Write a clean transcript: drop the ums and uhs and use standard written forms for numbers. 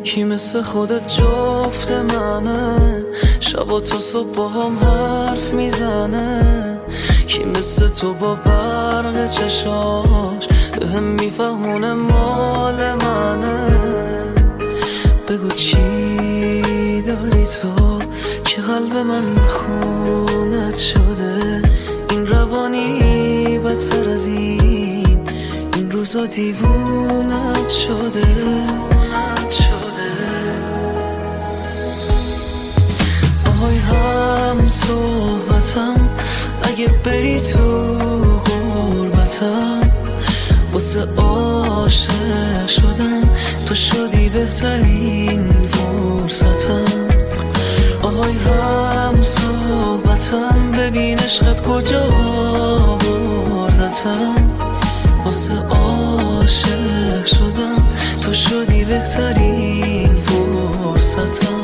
کی مثل خودت جفت منه، شب و تا صبح با هم حرف میزنه. کی مثل تو با برق چشاش به هم میفهمونه مال منه. بگو چی داری تو که قلب من خونت شده، این روانی بدتر از این روزا دیوونت شده. آهای هم صحبتم، اگه بری تو غربتم، واسه عاشق شدن تو شدی بهترین فرصتم. آهای هم صحبتم، ببین عشقت کجا بردتم، واسه عاشق شدن تو شدی بهترین فرصتم.